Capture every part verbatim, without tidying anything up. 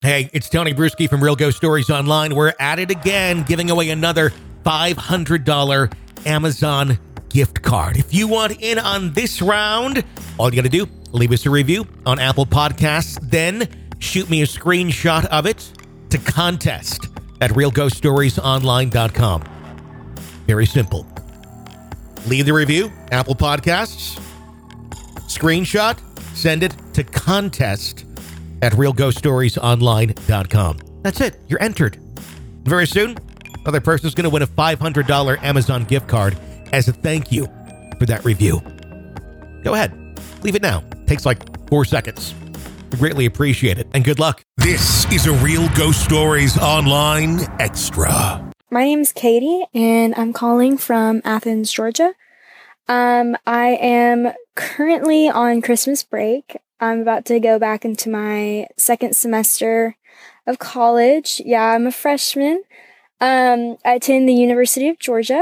Hey, it's Tony Bruschi from Real Ghost Stories Online. We're at it again, giving away another five hundred dollars Amazon gift card. If you want in on this round, all you got to do, leave us a review on Apple Podcasts, then shoot me a screenshot of it to contest at real ghost stories online dot com. Very simple. Leave the review, Apple Podcasts, screenshot, send it to contest at real ghost stories online dot com. That's it. You're entered. Very soon, another person's going to win a five hundred dollars Amazon gift card as a thank you for that review. Go ahead. Leave it now. Takes like four seconds. We greatly appreciate it. And good luck. This is a Real Ghost Stories Online Extra. My name's Katie, and I'm calling from Athens, Georgia. Um, I am currently on Christmas break. I'm about to go back into my second semester of college. Yeah, I'm a freshman. Um, I attend the University of Georgia.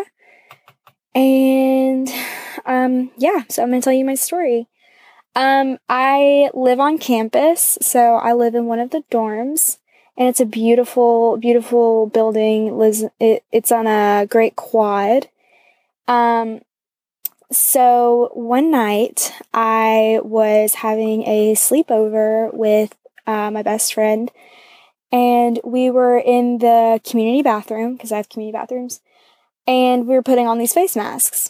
And, um, yeah, so I'm going to tell you my story. Um, I live on campus, so I live in one of the dorms. And it's a beautiful, beautiful building. It, it's on a great quad. Um, so one night I was having a sleepover with uh, my best friend, and we were in the community bathroom, because I have community bathrooms, and we were putting on these face masks.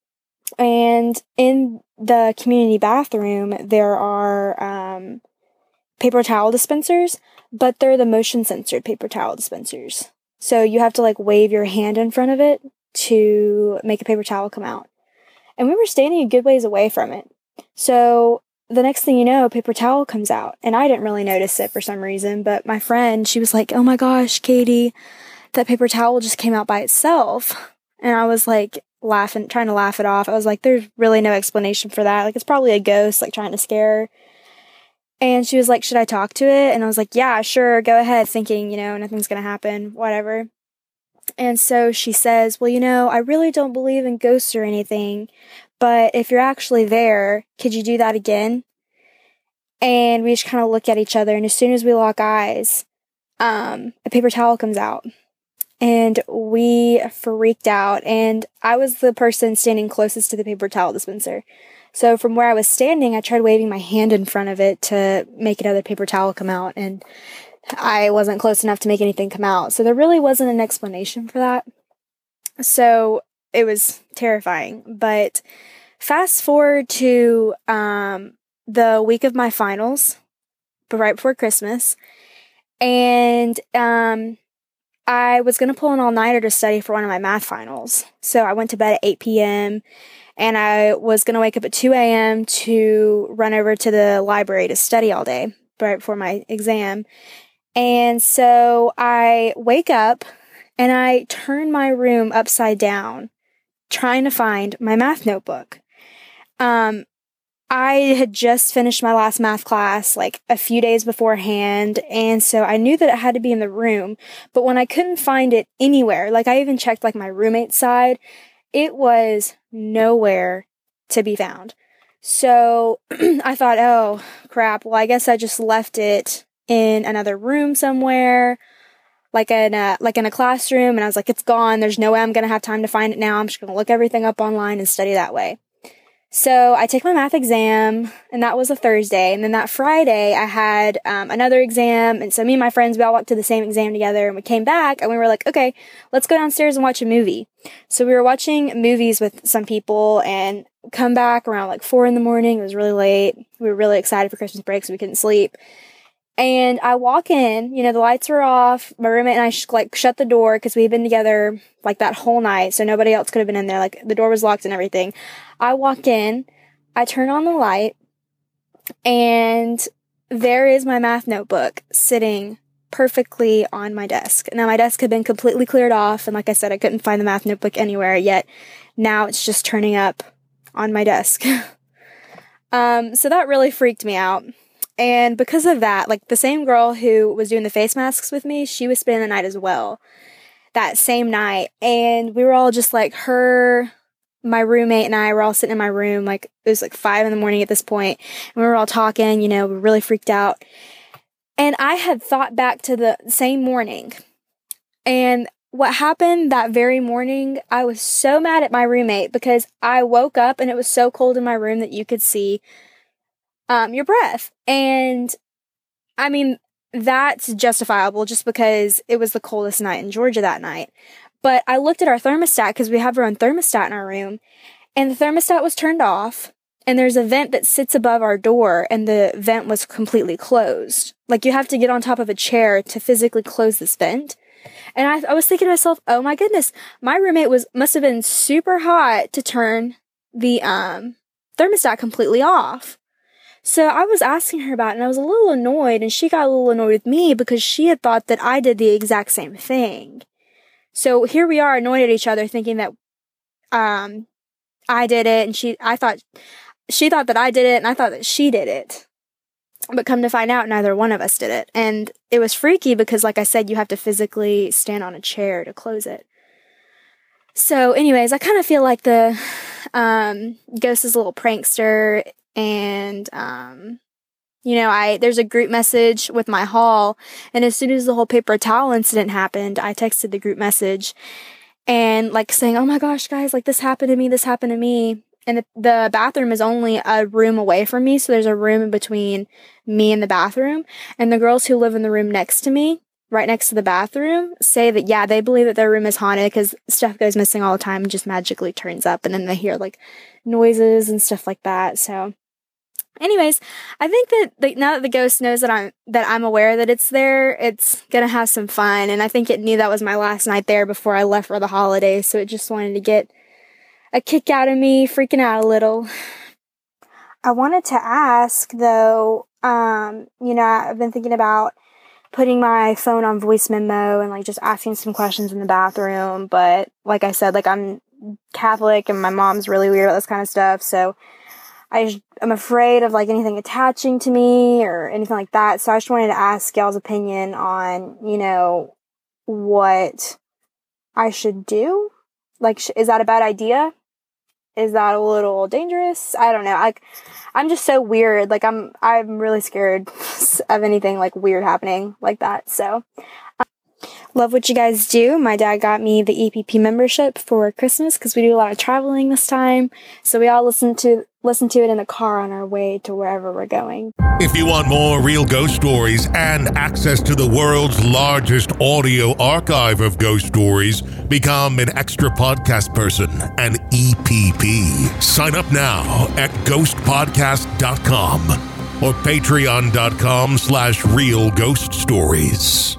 And in the community bathroom, there are um, paper towel dispensers, but they're the motion censored paper towel dispensers. So you have to like wave your hand in front of it to make a paper towel come out. And we were standing a good ways away from it. So the next thing you know, a paper towel comes out. And I didn't really notice it for some reason, but my friend, she was like, "Oh my gosh, Katie, that paper towel just came out by itself." And I was like laughing, trying to laugh it off. I was like, there's really no explanation for that. Like, it's probably a ghost, like trying to scare her. And she was like, "Should I talk to it?" And I was like, "Yeah, sure, go ahead," thinking, you know, nothing's going to happen, whatever. And so she says, "Well, you know, I really don't believe in ghosts or anything, but if you're actually there, could you do that again?" And we just kind of look at each other, and as soon as we lock eyes, um, a paper towel comes out. And we freaked out, and I was the person standing closest to the paper towel dispenser. So from where I was standing, I tried waving my hand in front of it to make another paper towel come out, and I wasn't close enough to make anything come out. So there really wasn't an explanation for that. So it was terrifying. But fast forward to um, the week of my finals, but right before Christmas, and um, I was going to pull an all-nighter to study for one of my math finals. So I went to bed at eight p.m., and I was going to wake up at two a.m. to run over to the library to study all day right before my exam. And so I wake up and I turn my room upside down trying to find my math notebook. Um, I had just finished my last math class like a few days beforehand, and so I knew that it had to be in the room. But when I couldn't find it anywhere, like I even checked like my roommate's side, it was nowhere to be found. So I thought, oh crap, well I guess I just left it in another room somewhere, like in a, like in a classroom, and I was like, it's gone, there's no way I'm gonna have time to find it now, I'm just gonna look everything up online and study that way. So I take my math exam, and that was a Thursday, and then that Friday I had um, another exam, and so me and my friends, we all walked to the same exam together, and we came back, and we were like, okay, let's go downstairs and watch a movie. So we were watching movies with some people, and come back around like four in the morning, it was really late, we were really excited for Christmas break, so we couldn't sleep. And I walk in, you know, the lights were off, my roommate and I sh- like shut the door, because we had been together like that whole night, so nobody else could have been in there, like the door was locked and everything. I walk in, I turn on the light, and there is my math notebook sitting perfectly on my desk. Now my desk had been completely cleared off, and like I said, I couldn't find the math notebook anywhere, yet now it's just turning up on my desk. um, so that really freaked me out. And because of that, like the same girl who was doing the face masks with me, she was spending the night as well that same night. And we were all just like, her, my roommate and I were all sitting in my room, like it was like five in the morning at this point, and we were all talking, you know, we were really freaked out. And I had thought back to the same morning. And what happened that very morning, I was so mad at my roommate because I woke up and it was so cold in my room that you could see um, your breath. And I mean, that's justifiable just because it was the coldest night in Georgia that night. But I looked at our thermostat because we have our own thermostat in our room, and the thermostat was turned off. And there's a vent that sits above our door, and the vent was completely closed. Like, you have to get on top of a chair to physically close this vent. And I, I was thinking to myself, oh my goodness, my roommate was must have been super hot to turn the um thermostat completely off. So I was asking her about it, and I was a little annoyed, and she got a little annoyed with me because she had thought that I did the exact same thing. So here we are annoyed at each other, thinking that um I did it, and she I thought she thought that I did it, and I thought that she did it. But come to find out, neither one of us did it. And it was freaky because, like I said, you have to physically stand on a chair to close it. So anyways, I kind of feel like the um, ghost is a little prankster. And, um, you know, I there's a group message with my hall. And as soon as the whole paper towel incident happened, I texted the group message. And, like, saying, oh my gosh, guys, like, this happened to me, this happened to me. And the, the bathroom is only a room away from me, so there's a room in between me and the bathroom. And the girls who live in the room next to me, right next to the bathroom, say that, yeah, they believe that their room is haunted because stuff goes missing all the time and just magically turns up. And then they hear, like, noises and stuff like that. So, anyways, I think that the, now that the ghost knows that I'm that I'm aware that it's there, it's gonna have some fun. And I think it knew that was my last night there before I left for the holidays, so it just wanted to get a kick out of me, freaking out a little. I wanted to ask, though, um, you know, I've been thinking about putting my phone on voice memo and, like, just asking some questions in the bathroom, but like I said, like, I'm Catholic and my mom's really weird about this kind of stuff, so I, I'm afraid of, like, anything attaching to me or anything like that, so I just wanted to ask y'all's opinion on, you know, what I should do. Like, sh- is that a bad idea? Is that a little dangerous? I don't know. Like, I'm just so weird. Like, I'm, I'm really scared of anything, like, weird happening like that. So, um, love what you guys do. My dad got me the E P P membership for Christmas because we do a lot of traveling this time. So we all listen to, listen to it in the car on our way to wherever we're going. If you want more real ghost stories and access to the world's largest audio archive of ghost stories, become an extra podcast person, an E P P. Sign up now at ghost podcast dot com or patreon dot com slash real ghost stories.